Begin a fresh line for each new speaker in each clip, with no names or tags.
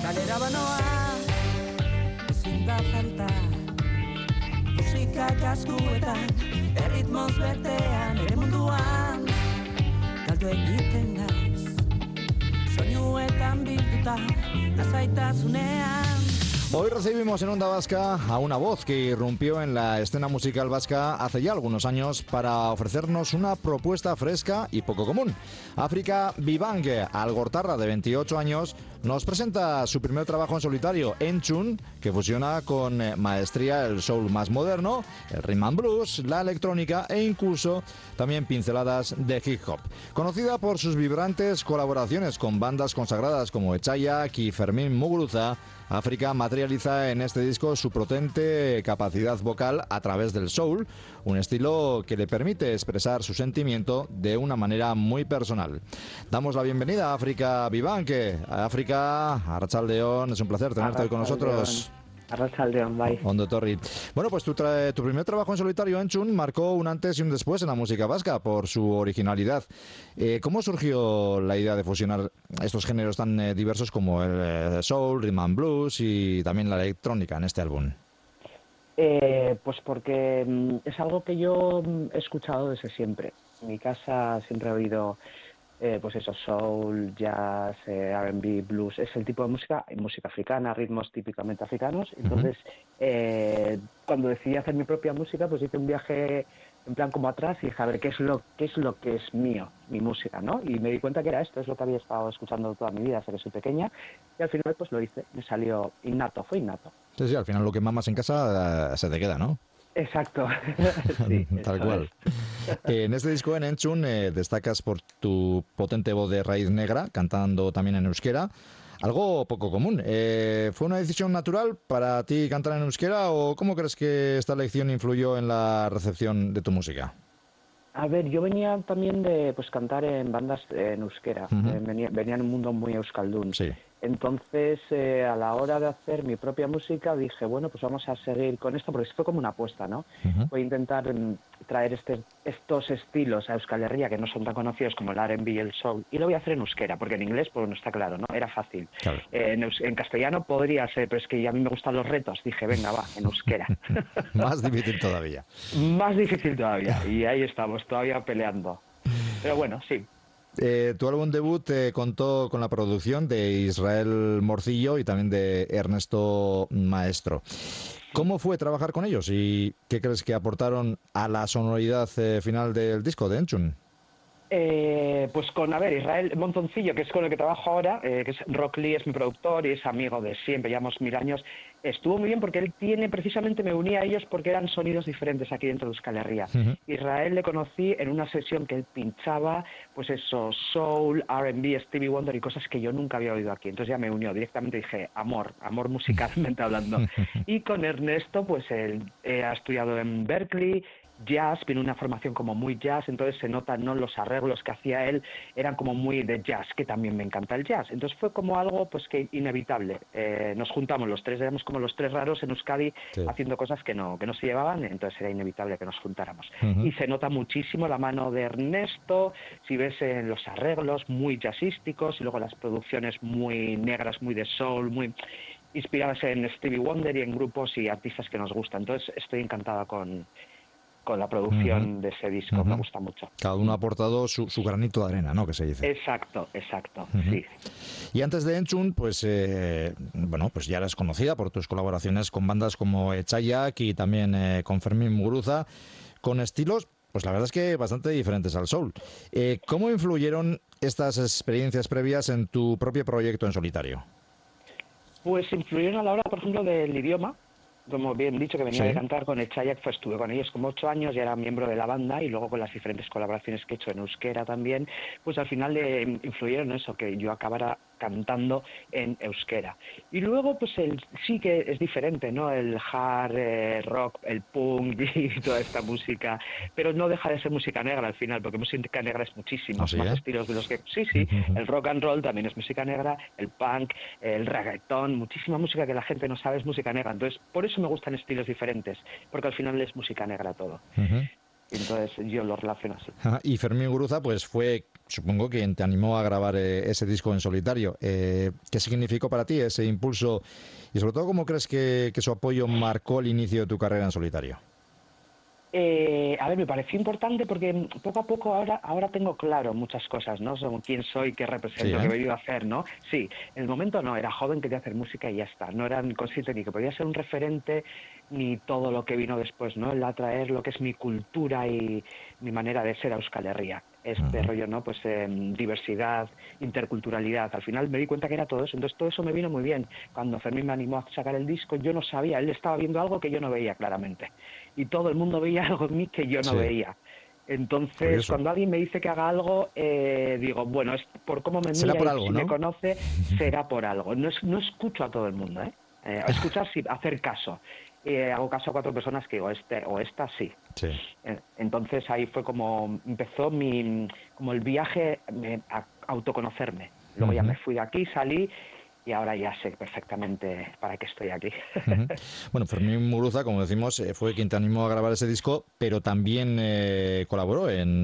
kalera banoa, ezin da falta. Musika kaskuetan, erritmoz betean, ere munduan, galdu egiten naiz. Soinuetan bilduta, lasaitasunean.
Hoy recibimos en Onda Vasca a una voz que irrumpió en la escena musical vasca hace ya algunos años para ofrecernos una propuesta fresca y poco común. África Bibang, algortarra de 28 años, nos presenta su primer trabajo en solitario, Entzun, que fusiona con maestría el soul más moderno, el rhythm and blues, la electrónica e incluso también pinceladas de hip hop. Conocida por sus vibrantes colaboraciones con bandas consagradas como Etxaiak y Fermín Muguruza, África materializa en este disco su potente capacidad vocal a través del soul, un estilo que le permite expresar su sentimiento de una manera muy personal. Damos la bienvenida a África Bibang. África, Arratsaldeon, es un placer tenerte hoy con nosotros.
Arratsaldeon, bye.
Ondo etorri. Bueno, pues tu primer trabajo en solitario, Entzun, marcó un antes y un después en la música vasca por su originalidad. ¿Cómo surgió la idea de fusionar estos géneros tan diversos como el soul, rhythm and blues y también la electrónica en este álbum?
Pues porque es algo que yo he escuchado desde siempre. En mi casa siempre he oído pues eso, soul, jazz, R&B, blues, es el tipo de música africana, ritmos típicamente africanos. Entonces, cuando decidí hacer mi propia música, pues hice un viaje en plan como atrás y dije, a ver, ¿qué es lo que es mío, mi música, ¿no? Y me di cuenta que era esto, es lo que había estado escuchando toda mi vida, desde que soy pequeña, y al final pues lo hice, me salió innato, fue innato.
Sí, al final lo que mamas en casa se te queda, ¿no?
Exacto. Sí,
tal cual. En este disco, en Entzun, destacas por tu potente voz de raíz negra, cantando también en euskera, algo poco común. ¿Fue una decisión natural para ti cantar en euskera o cómo crees que esta elección influyó en la recepción de tu música?
A ver, yo venía también de pues cantar en bandas en euskera, venía en un mundo muy euskaldun.
Sí.
Entonces, a la hora de hacer mi propia música, dije, bueno, pues vamos a seguir con esto, porque fue como una apuesta, ¿no? Voy a intentar traer estos estilos a Euskal Herria, que no son tan conocidos como el R&B y el soul, y lo voy a hacer en euskera, porque en inglés, pues no está claro, ¿no? Era fácil.
Claro.
En castellano podría ser, pero es que a mí me gustan los retos. Dije, venga, va, en euskera.
Más difícil todavía.
Más difícil todavía, y ahí estamos, todavía peleando. Pero bueno, sí.
Tu álbum debut contó con la producción de Israel Morcillo y también de Ernesto Maestro. ¿Cómo fue trabajar con ellos y qué crees que aportaron a la sonoridad final del disco de Entzun?
Pues con, Israel Montoncillo, que es con el que trabajo ahora, que es Rock Lee, es mi productor y es amigo de siempre, llevamos 1000 años. Estuvo muy bien porque él precisamente me unía a ellos porque eran sonidos diferentes aquí dentro de Euskal Herria. Israel le conocí en una sesión que él pinchaba, pues eso, soul, R&B, Stevie Wonder y cosas que yo nunca había oído aquí. Entonces ya me unió directamente, dije, amor musicalmente hablando. Y con Ernesto, pues él ha estudiado en Berkeley, jazz, viene una formación como muy jazz, entonces se notan, ¿no?, los arreglos que hacía él eran como muy de jazz, que también me encanta el jazz. Entonces fue como algo pues que inevitable. Nos juntamos los tres, éramos como los tres raros en Euskadi, sí, haciendo cosas que no se llevaban, entonces era inevitable que nos juntáramos. Y se nota muchísimo la mano de Ernesto, si ves en los arreglos muy jazzísticos y luego las producciones muy negras, muy de soul, muy inspiradas en Stevie Wonder y en grupos y artistas que nos gustan. Entonces estoy encantada con la producción de ese disco, me gusta mucho.
Cada uno ha aportado su granito de arena, ¿no?, que se dice.
Exacto, sí.
Y antes de Entzun, pues pues ya eres conocida por tus colaboraciones con bandas como Etxaiak y también con Fermín Muguruza, con estilos, pues la verdad es que bastante diferentes al soul. ¿Cómo influyeron estas experiencias previas en tu propio proyecto en solitario?
Pues influyeron a la hora, por ejemplo, del idioma. Como bien dicho, que venía de cantar con Etxaiak, pues estuve con ellos como 8 años, ya era miembro de la banda, y luego con las diferentes colaboraciones que he hecho en euskera también, pues al final le influyeron eso, que yo acabara cantando en euskera. Y luego, pues sí que es diferente, ¿no? El hard rock, el punk y toda esta música, pero no deja de ser música negra al final, porque música negra es muchísimos más estilos de los que... Sí, el rock and roll también es música negra, el punk, el reggaetón, muchísima música que la gente no sabe es música negra. Entonces, por eso me gustan estilos diferentes, porque al final es música negra todo. Entonces yo lo relaciono así.
Y Fermín Muguruza pues fue supongo, quien te animó a grabar ese disco en solitario. ¿Qué significó para ti ese impulso y sobre todo cómo crees que su apoyo marcó el inicio de tu carrera en solitario?
A ver, me pareció importante porque poco a poco ahora tengo claro muchas cosas, ¿no? Sobre quién soy, qué represento,
Sí,
qué he
¿eh?
venido a hacer, ¿no? Sí, en el momento no, era joven, quería hacer música y ya está. No era ni consciente ni que podía ser un referente ni todo lo que vino después, ¿no? El atraer lo que es mi cultura y mi manera de ser a Euskal Herria. Este rollo, ¿no? Pues diversidad, interculturalidad. Al final me di cuenta que era todo eso. Entonces todo eso me vino muy bien. Cuando Fermín me animó a sacar el disco, yo no sabía, él estaba viendo algo que yo no veía claramente. Y todo el mundo veía algo en mí que yo no
Sí,
veía. Entonces,
curioso.
cuando alguien me dice que haga algo, digo, bueno, es por cómo me
Será
mira
por
y
algo,
si me
¿no?
conoce, será por algo. No escucho a todo el mundo, ¿eh? Escuchar sí, hacer caso. Hago caso a 4 personas que digo, este o esta sí.
Sí.
Entonces ahí fue como empezó como el viaje a autoconocerme. Luego ya me fui de aquí, salí y ahora ya sé perfectamente para qué estoy aquí.
Ujú. Bueno, Fermín Muguruza, como decimos, fue quien te animó a grabar ese disco, pero también colaboró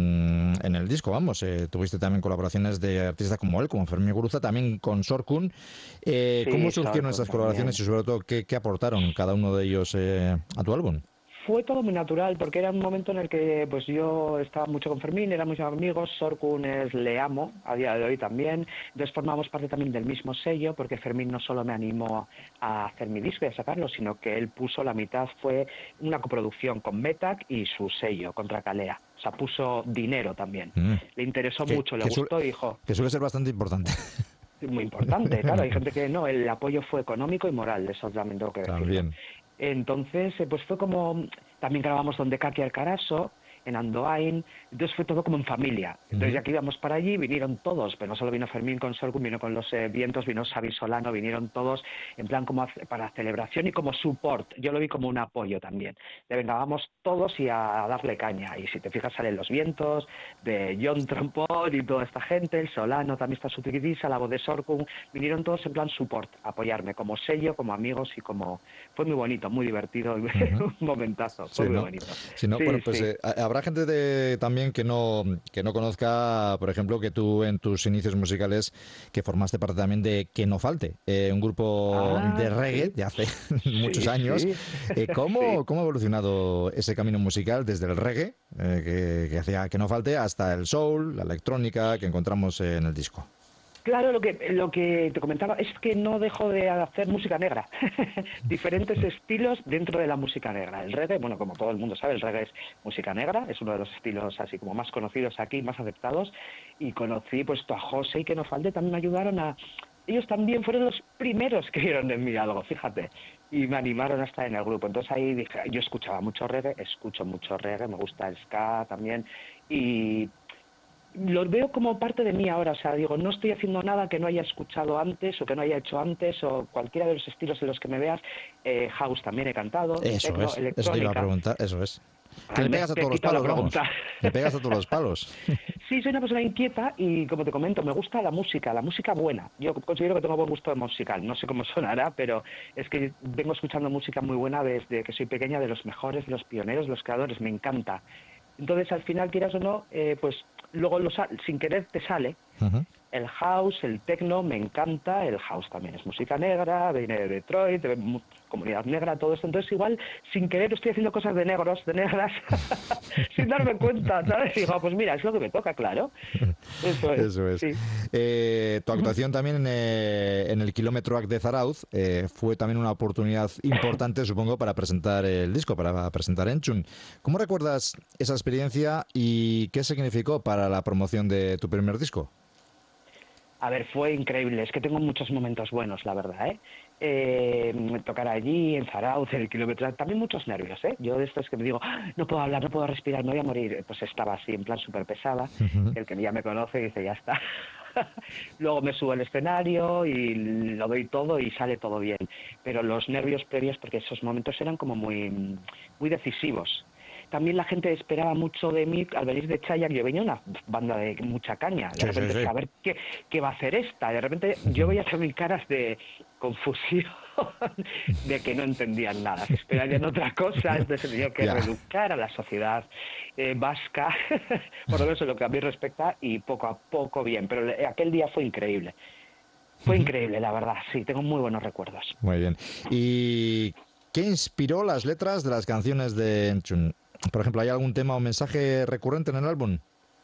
en el disco, vamos. Tuviste también colaboraciones de artistas como él, como Fermín Muguruza, también con Sorkun. ¿Cómo
Sí,
surgieron
Sorkun
estas colaboraciones
también.
y sobre todo qué aportaron cada uno de ellos a tu álbum?
Fue todo muy natural, porque era un momento en el que pues yo estaba mucho con Fermín, éramos amigos, Sorkun le amo, a día de hoy también, entonces formamos parte también del mismo sello, porque Fermín no solo me animó a hacer mi disco y a sacarlo, sino que él puso la mitad, fue una coproducción con Metac y su sello, Contra Calea, o sea, puso dinero también.
Mm.
Le interesó
Que,
mucho, le
que suele,
gustó y dijo,
que suele ser bastante importante.
muy importante, claro, hay gente que no, el apoyo fue económico y moral, eso también tengo que decirlo.
También.
Entonces, pues fue como, también grabamos donde Kaki Alcaraso, en Andoain, entonces fue todo como en familia. Entonces ya que íbamos para allí, vinieron todos, pero no solo vino Fermín con Sorgun, vino con los vientos, vino Xavi Solano, vinieron todos en plan como para celebración y como support. Yo lo vi como un apoyo también. De venga, vamos todos y a darle caña. Y si te fijas, salen los vientos, de John Trompón y toda esta gente, el Solano, también está Sutigidisa, la voz de Sorgun, vinieron todos en plan support, apoyarme como sello, como amigos y como... Fue muy bonito, muy divertido, un momentazo, fue
Sí,
muy
¿no?
bonito.
Si no, bueno,
Sí,
pues
sí.
habrá gente también que no conozca, por ejemplo, que tú en tus inicios musicales que formaste parte también de Que No Falte, un grupo de
Ah,
reggae
sí,
de hace muchos
sí,
años.
sí, sí.
¿Cómo ha evolucionado ese camino musical desde el reggae, que hacía Que No Falte, hasta el soul, la electrónica que encontramos en el disco?
Claro, lo que te comentaba es que no dejo de hacer música negra. Diferentes estilos dentro de la música negra. El reggae, bueno, como todo el mundo sabe, el reggae es música negra, es uno de los estilos así como más conocidos aquí, más aceptados. Y conocí pues a José y Que No Falte, también me ayudaron a... Ellos también fueron los primeros que vieron en mí algo, fíjate, y me animaron a estar en el grupo. Entonces ahí dije, yo escuchaba mucho reggae, escucho mucho reggae, me gusta el ska también, y los veo como parte de mí ahora, o sea, digo, no estoy haciendo nada que no haya escuchado antes o que no haya hecho antes o cualquiera de los estilos en los que me veas. House también he cantado,
Eso
techno,
eso te iba a
electrónica.
preguntar, eso es. Que
Ay,
le
me
pegas a
he
todos los
quitado la
palos, vamos.
pregunta.
Le pegas a todos los palos.
Sí, soy una persona inquieta y, como te comento, me gusta la música buena. Yo considero que tengo buen gusto musical. No sé cómo sonará, pero es que vengo escuchando música muy buena desde que soy pequeña, de los mejores, de los pioneros, de los creadores. Me encanta. Entonces, al final, quieras o no, pues luego sin querer te sale.
Ujú.
El house, el techno, me encanta. El house también es música negra, viene de Detroit, de comunidad negra, todo esto. Entonces, igual, sin querer, estoy haciendo cosas de negros, de negras, sin darme cuenta, ¿sabes? Y digo, pues mira, es lo que me toca, claro. Eso es,
Eso es.
sí.
Tu actuación también en el Kilómetro AC de Zarauz fue también una oportunidad importante, supongo, para presentar el disco, para presentar Enchun. ¿Cómo recuerdas esa experiencia y qué significó para la promoción de tu primer disco?
A ver, fue increíble. Es que tengo muchos momentos buenos, la verdad, ¿eh? Tocar allí, en Zarauz, en el kilómetro, también muchos nervios, ¿eh? Yo de estos que me digo, "Ah, no puedo hablar, no puedo respirar, me voy a morir". Pues estaba así, en plan súper pesada.
Ujú.
El que ya me conoce dice, ya está. Luego me subo al escenario y lo doy todo y sale todo bien. Pero los nervios previos, porque esos momentos eran como muy, muy decisivos. También la gente esperaba mucho de mí al venir de Chayak. Yo venía una banda de mucha caña. De
Sí, sí,
repente,
sí.
saber qué va a hacer esta. De repente yo veía también caras de confusión. de que no entendían nada, que esperarían otra cosa, entonces se tenía que reeducar a la sociedad vasca, por lo menos en lo que a mí respecta, y poco a poco bien, pero aquel día fue increíble. Fue increíble, la verdad, sí, tengo muy buenos recuerdos.
Muy bien. ¿Y qué inspiró las letras de las canciones de Entzun? Por ejemplo, ¿hay algún tema o mensaje recurrente en el álbum?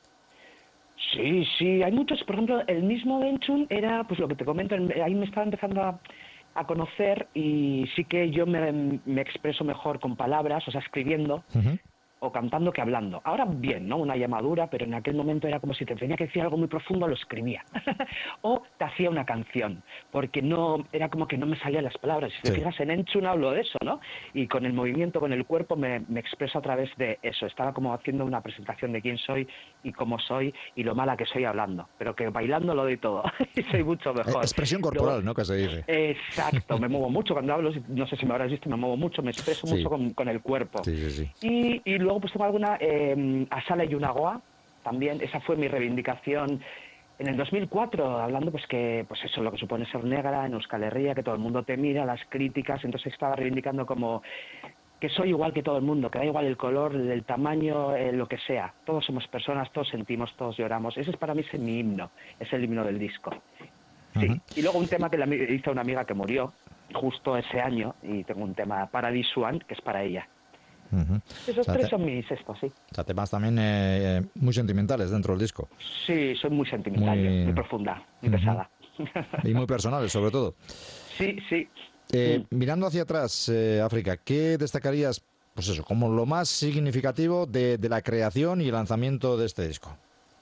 Sí, hay muchos. Por ejemplo, el mismo de Entzun era, pues lo que te comento, ahí me estaba empezando a conocer y sí que yo me expreso mejor con palabras, o sea, escribiendo, o cantando que hablando. Ahora bien, ¿no? Una llamadura, pero en aquel momento era como si te tenía que decir algo muy profundo, lo escribía. O te hacía una canción, porque no era como que no me salían las palabras. Si te fijas en Entzun hablo de eso, ¿no? Y con el movimiento, con el cuerpo me expreso a través de eso. Estaba como haciendo una presentación de quién soy y cómo soy y lo mala que soy hablando. Pero que bailando lo doy todo y soy mucho mejor.
Expresión corporal, ¿no? Que se dice.
Exacto, me muevo mucho cuando hablo, no sé si me habrás visto, me muevo mucho, me expreso mucho con el cuerpo.
Sí.
Y luego pues tengo alguna, Asala y Unagoa, también, esa fue mi reivindicación en el 2004, hablando pues que, pues eso, lo que supone ser negra en Euskal Herria, que todo el mundo te mira, las críticas, entonces estaba reivindicando como que soy igual que todo el mundo, que da igual el color, el tamaño, lo que sea, todos somos personas, todos sentimos, todos lloramos, ese es para mí mi himno, es el himno del disco. Sí, y luego un tema que le hizo una amiga que murió justo ese año, y tengo un tema Paradise One, que es para ella. Esos tres son mis estos, sí.
O sea, temas también muy sentimentales dentro del disco.
Sí, soy muy sentimental, muy profunda, muy pesada.
Y muy personales, sobre todo.
Sí.
Mirando hacia atrás, África, ¿qué destacarías, pues eso, como lo más significativo de la creación y lanzamiento de este disco?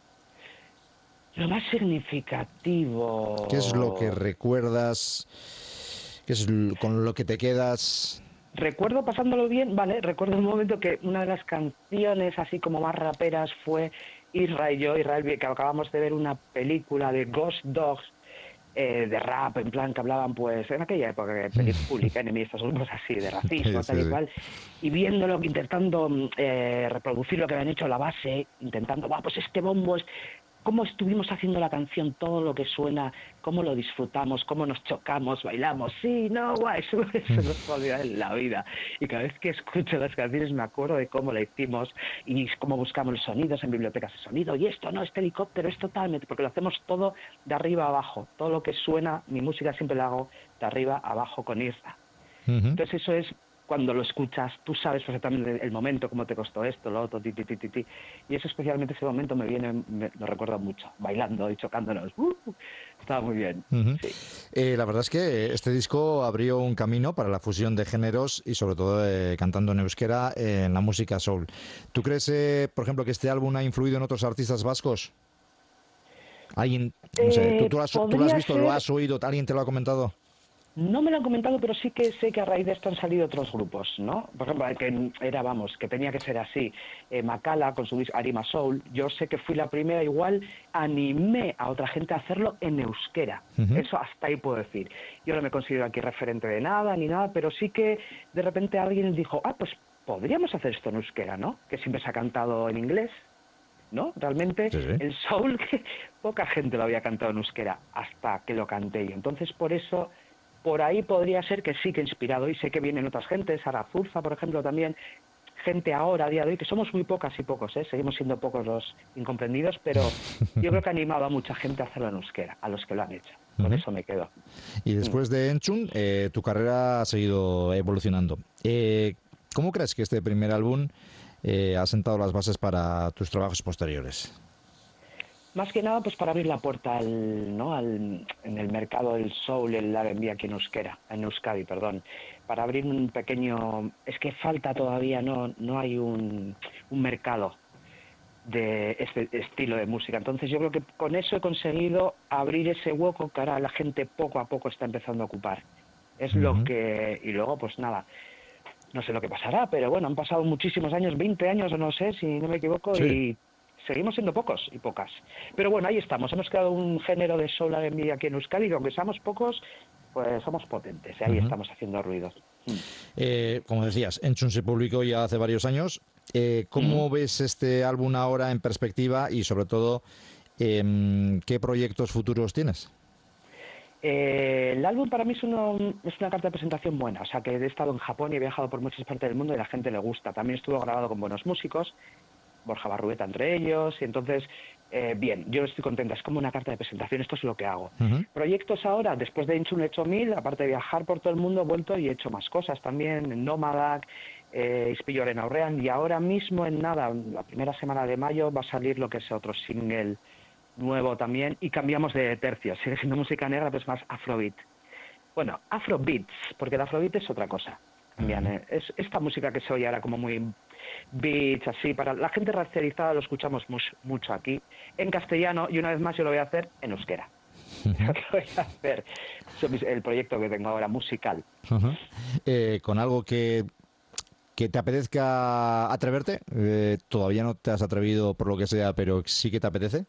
Lo más significativo...
¿Qué es lo que recuerdas? ¿Qué es con lo que te quedas?
Recuerdo pasándolo bien, vale, recuerdo un momento que una de las canciones así como más raperas fue Israel, que acabamos de ver una película de Ghost Dogs, de rap, en plan que hablaban pues en aquella época de Public Enemy, estas cosas así, de racismo, tal y cual, y viéndolo, intentando reproducir lo que habían hecho la base, intentando, pues este bombo es... Cómo estuvimos haciendo la canción, todo lo que suena, cómo lo disfrutamos, cómo nos chocamos, bailamos, sí, no, guay, eso no se olvida en la vida. Y cada vez que escucho las canciones me acuerdo de cómo la hicimos y cómo buscamos los sonidos en bibliotecas de sonido, y esto no, este helicóptero es totalmente, porque lo hacemos todo de arriba a abajo, todo lo que suena, mi música siempre la hago de arriba a abajo con Irra. Entonces eso es... Cuando lo escuchas, tú sabes perfectamente el momento, cómo te costó esto, lo otro, y eso especialmente ese momento lo recuerdo mucho, bailando y chocándonos. Estaba muy bien. Sí.
La verdad es que este disco abrió un camino para la fusión de géneros y sobre todo cantando en euskera en la música soul. ¿Tú crees, por ejemplo, que este álbum ha influido en otros artistas vascos? ¿Alguien, no sé, tú lo has visto, lo has oído, alguien te lo ha comentado?
No me lo han comentado, pero sí que sé que a raíz de esto han salido otros grupos, ¿no? Por ejemplo, que tenía que ser así. Makala con su disco Arima Soul, yo sé que fui la primera, igual animé a otra gente a hacerlo en euskera. Eso hasta ahí puedo decir. Yo no me considero aquí referente de nada ni nada, pero sí que de repente alguien dijo, pues podríamos hacer esto en euskera, ¿no? Que siempre se ha cantado en inglés, ¿no? Realmente el soul, poca gente lo había cantado en euskera hasta que lo canté yo. Entonces, por eso... Por ahí podría ser que sí que he inspirado, y sé que vienen otras gentes, Sara Zurza, por ejemplo, también, gente ahora, a día de hoy, que somos muy pocas y pocos, seguimos siendo pocos los incomprendidos, pero yo creo que ha animado a mucha gente a hacerlo en euskera, a los que lo han hecho. Con eso me quedo.
Y después de Entzun, tu carrera ha seguido evolucionando. ¿Cómo crees que este primer álbum ha sentado las bases para tus trabajos posteriores?
Más que nada, pues para abrir la puerta en el mercado del soul, el R&B aquí en Euskadi, para abrir un pequeño... Es que falta todavía, no hay un mercado de este estilo de música. Entonces yo creo que con eso he conseguido abrir ese hueco que ahora la gente poco a poco está empezando a ocupar. Es lo que... Y luego, pues nada, no sé lo que pasará, pero bueno, han pasado muchísimos años, 20 años o no sé, si no me equivoco, y... Seguimos siendo pocos y pocas. Pero bueno, ahí estamos. Hemos creado un género de soul R&B aquí en Euskadi, que aunque seamos pocos, pues somos potentes. Ahí estamos haciendo ruido.
Como decías, Entzun se publicó ya hace varios años. ¿Cómo ves este álbum ahora en perspectiva y sobre todo, qué proyectos futuros tienes?
El álbum para mí es una carta de presentación buena, o sea que he estado en Japón y he viajado por muchas partes del mundo y la gente le gusta. También estuvo grabado con buenos músicos, Borja Barrueta entre ellos, y entonces, bien, yo estoy contenta, es como una carta de presentación, esto es lo que hago. Proyectos ahora, después de Inchun 8000, aparte de viajar por todo el mundo, he vuelto y he hecho más cosas también, en Nómadak, Ispillo en Aurrean, y ahora mismo en nada, la primera semana de mayo va a salir lo que es otro single nuevo también, y cambiamos de tercio, sigue siendo música negra, pero es más afrobeat. Bueno, afrobeats, porque el afrobeat es otra cosa. También, es esta música que se oye ahora como muy beats, así, para la gente racializada lo escuchamos mucho aquí, en castellano, y una vez más yo lo voy a hacer en euskera. Lo voy a hacer, el proyecto que tengo ahora, musical.
Con algo que te apetezca atreverte, todavía no te has atrevido por lo que sea, pero sí que te apetece.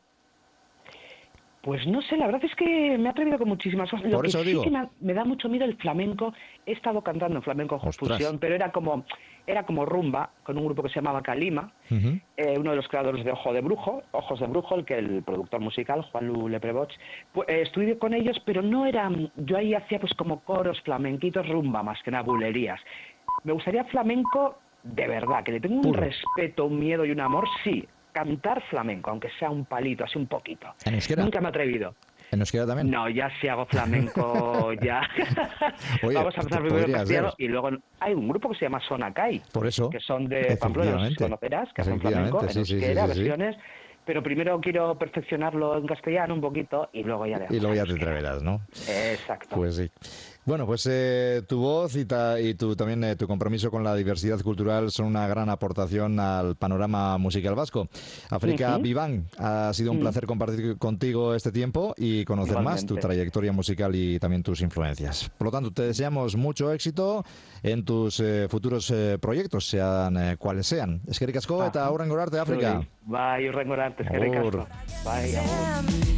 Pues no sé, la verdad es que me he atrevido con muchísimas cosas. Lo
por
que
eso
sí
digo.
que me da mucho miedo el flamenco. He estado cantando en flamenco fusión, pero era como rumba, con un grupo que se llamaba Calima, uno de los creadores de Ojos de Brujo, el productor musical, Juan Lu Lepreboch. Pues, estuve con ellos, pero no eran... Yo ahí hacía pues como coros, flamenquitos, rumba, más que nada, bulerías. Me gustaría flamenco de verdad, que le tengo un respeto, un miedo y un amor, sí. Cantar flamenco, aunque sea un palito, así un poquito.
¿En euskera?
Nunca me he atrevido.
¿En euskera también?
No, ya si hago flamenco, ya.
Oye,
vamos a empezar primero en castellano y luego hay un grupo que se llama Sonakai.
Por eso.
Que son de Pamplona, no sé si conocerás, que hacen flamenco en euskera, versiones. Pero primero quiero perfeccionarlo en castellano un poquito y luego ya
y luego ya te atreverás, ¿no?
Exacto.
Pues sí. Bueno, pues tu voz y también tu compromiso con la diversidad cultural son una gran aportación al panorama musical vasco. África Vivang, ha sido un placer compartir contigo este tiempo y conocer más tu trayectoria musical y también tus influencias. Por lo tanto, te deseamos mucho éxito en tus futuros proyectos, sean cuales sean. Eskerrik asko eta hurrengo arte, África.
Bai, hurrengo arte, eskerrik asko. Bai, agur.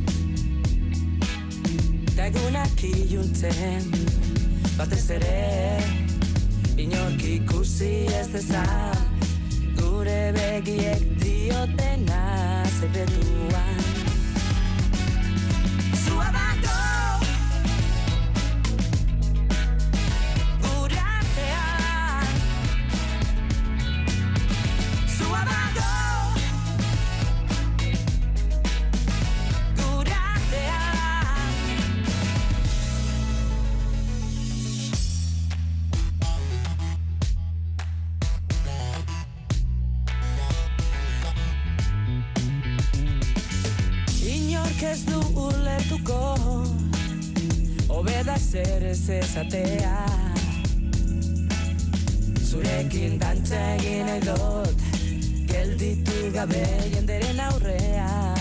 Egunak iluntzen, batez ere, inork ikusi ez dezan, gure begiek diotena sekretuan. Zua dago, gure artean, zua dago, gure artean. Ez du ulertuko, hobeda zer ez ezatea. Zurekin dantza egin nahi dut, gelditu gabe jenderen aurrean.